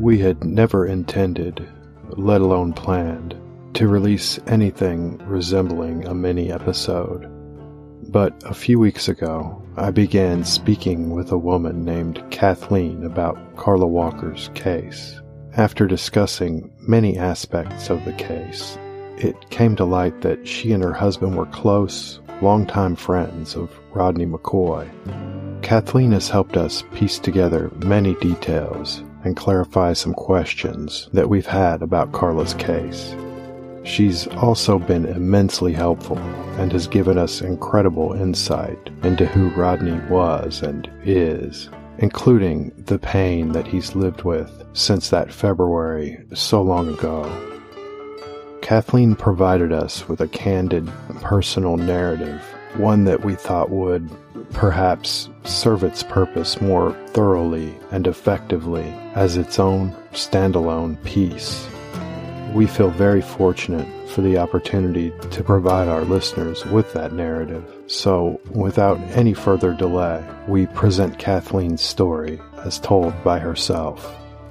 We had never intended, let alone planned, to release anything resembling a mini-episode. But a few weeks ago, I began speaking with a woman named Kathleen about Carla Walker's case. After discussing many aspects of the case, it came to light that she and her husband were close, longtime friends of Rodney McCoy. Kathleen has helped us piece together many details and clarify some questions that we've had about Carla's case. She's also been immensely helpful and has given us incredible insight into who Rodney was and is, including the pain that he's lived with since that February so long ago. Kathleen provided us with a candid, personal narrative, one that we thought would perhaps serve its purpose more thoroughly and effectively as its own standalone piece. We feel very fortunate for the opportunity to provide our listeners with that narrative. So, without any further delay, we present Kathleen's story as told by herself.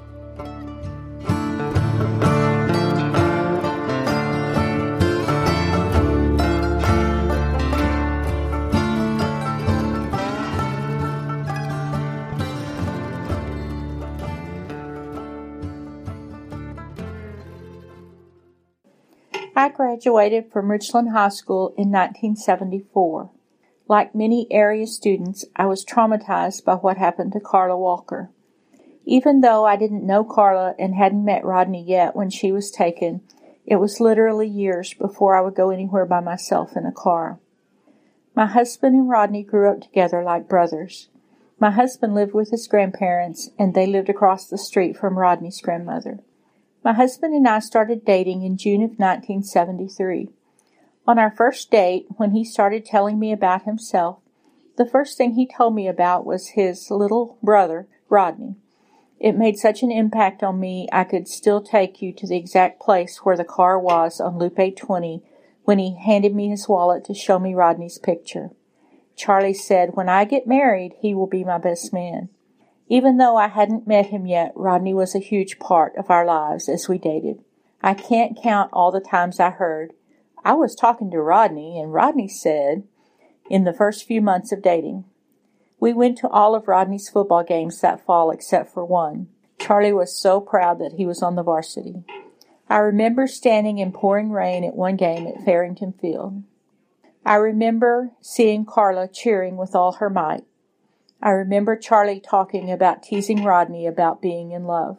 I graduated from Richland High School in 1974. Like many area students, I was traumatized by what happened to Carla Walker. Even though I didn't know Carla and hadn't met Rodney yet when she was taken, it was literally years before I would go anywhere by myself in a car. My husband and Rodney grew up together like brothers. My husband lived with his grandparents, and they lived across the street from Rodney's grandmother. My husband and I started dating in June of 1973. On our first date, when he started telling me about himself, the first thing he told me about was his little brother, Rodney. It made such an impact on me, I could still take you to the exact place where the car was on Loop 820 when he handed me his wallet to show me Rodney's picture. Charlie said, "When I get married, he will be my best man." Even though I hadn't met him yet, Rodney was a huge part of our lives as we dated. I can't count all the times I heard, "I was talking to Rodney, and Rodney said," in the first few months of dating. We went to all of Rodney's football games that fall except for one. Charlie was so proud that he was on the varsity. I remember standing in pouring rain at one game at Farrington Field. I remember seeing Carla cheering with all her might. I remember Charlie talking about teasing Rodney about being in love.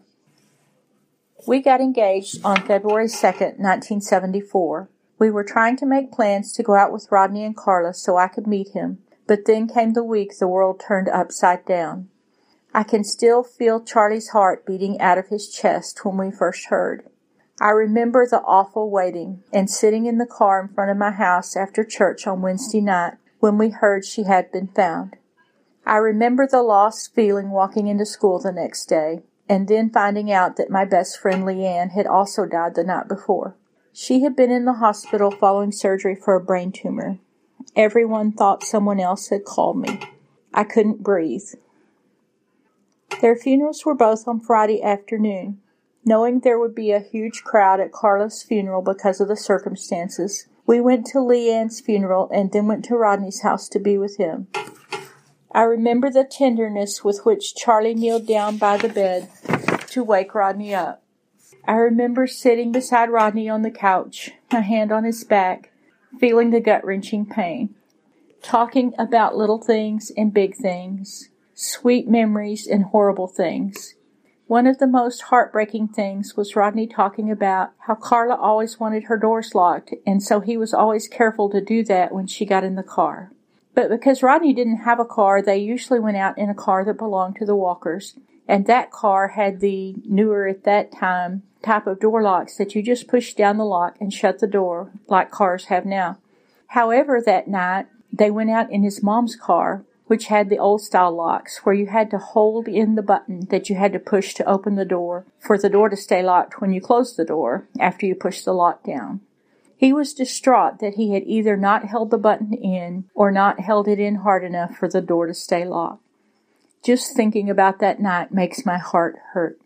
We got engaged on February 2nd, 1974. We were trying to make plans to go out with Rodney and Carla so I could meet him, but then came the week the world turned upside down. I can still feel Charlie's heart beating out of his chest when we first heard. I remember the awful waiting and sitting in the car in front of my house after church on Wednesday night when we heard she had been found. I remember the lost feeling walking into school the next day, and then finding out that my best friend Leanne had also died the night before. She had been in the hospital following surgery for a brain tumor. Everyone thought someone else had called me. I couldn't breathe. Their funerals were both on Friday afternoon. Knowing there would be a huge crowd at Carla's funeral because of the circumstances, we went to Leanne's funeral and then went to Rodney's house to be with him. I remember the tenderness with which Charlie kneeled down by the bed to wake Rodney up. I remember sitting beside Rodney on the couch, my hand on his back, feeling the gut-wrenching pain, talking about little things and big things, sweet memories and horrible things. One of the most heartbreaking things was Rodney talking about how Carla always wanted her doors locked, and so he was always careful to do that when she got in the car. But because Rodney didn't have a car, they usually went out in a car that belonged to the Walkers, and that car had the newer at that time type of door locks that you just push down the lock and shut the door like cars have now. However, that night, they went out in his mom's car, which had the old-style locks, where you had to hold in the button that you had to push to open the door for the door to stay locked when you closed the door after you pushed the lock down. He was distraught that he had either not held the button in or not held it in hard enough for the door to stay locked. Just thinking about that night makes my heart hurt.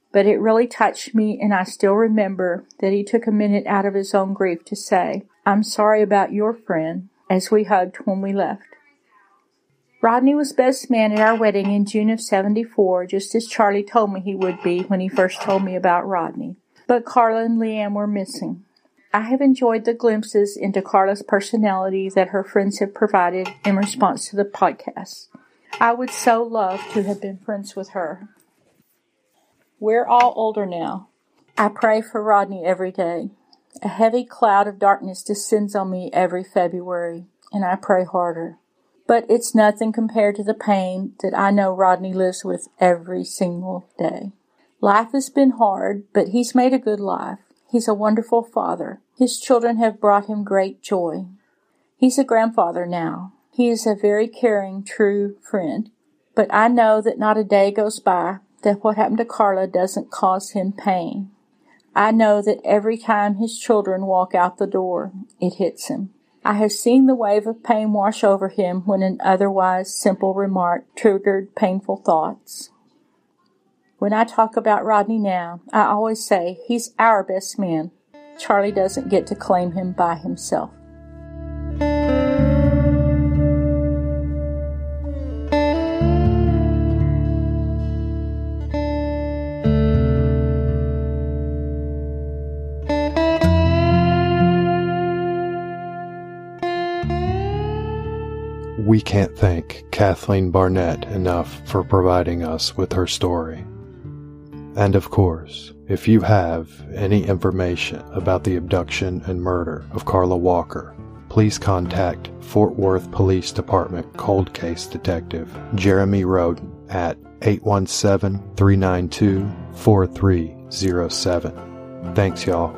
but it really touched me, and I still remember that he took a minute out of his own grief to say, "I'm sorry about your friend," as we hugged when we left. Rodney was best man at our wedding in June of '74, just as Charlie told me he would be when he first told me about Rodney. But Carla and Leanne were missing. I have enjoyed the glimpses into Carla's personality that her friends have provided in response to the podcast. I would so love to have been friends with her. We're all older now. I pray for Rodney every day. A heavy cloud of darkness descends on me every February, and I pray harder. But it's nothing compared to the pain that I know Rodney lives with every single day. Life has been hard, but he's made a good life. He's a wonderful father. His children have brought him great joy. He's a grandfather now. He is a very caring, true friend. But I know that not a day goes by that what happened to Carla doesn't cause him pain. I know that every time his children walk out the door, it hits him. I have seen the wave of pain wash over him when an otherwise simple remark triggered painful thoughts. When I talk about Rodney now, I always say he's our best man. Charlie doesn't get to claim him by himself. We can't thank Kathleen Barnett enough for providing us with her story. And of course, if you have any information about the abduction and murder of Carla Walker, please contact Fort Worth Police Department Cold Case Detective Jeremy Roden at 817-392-4307. Thanks, y'all.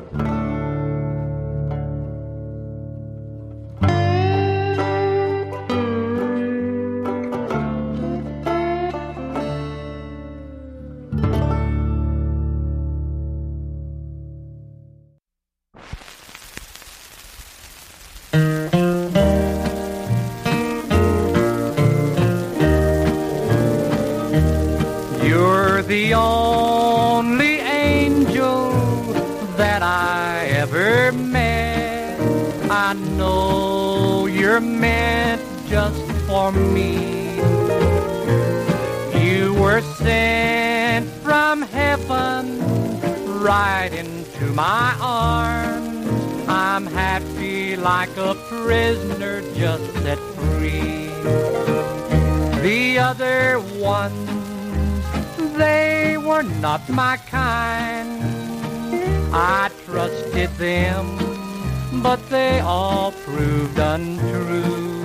The only angel that I ever met. I know you're meant just for me. You were sent from heaven right into my arms. I'm happy like a prisoner just set free. The other ones, they were not my kind. I trusted them, but they all proved untrue.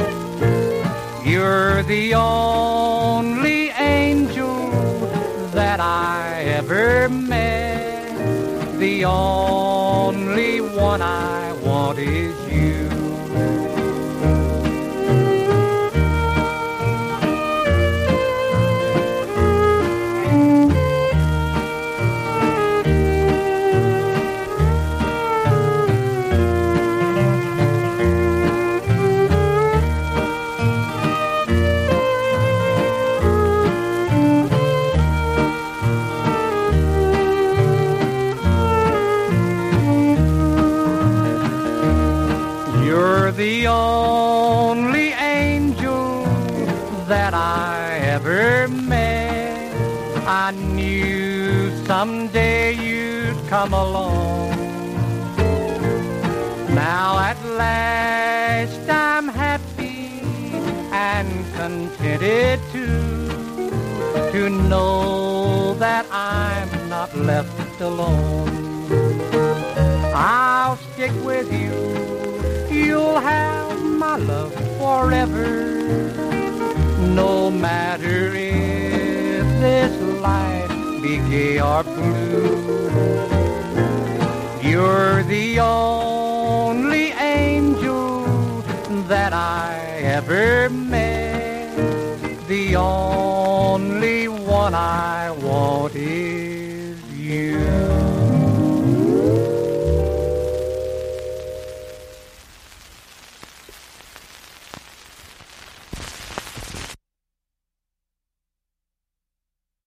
You're the only angel that I ever met. The only one I want is you. The only angel that I ever met. I knew someday you'd come along. Now at last I'm happy and contented to know that I'm not left alone. I'll stick with you. You'll have my love forever, no matter if this life be gay or blue. You're the only angel that I ever met. The only one I want is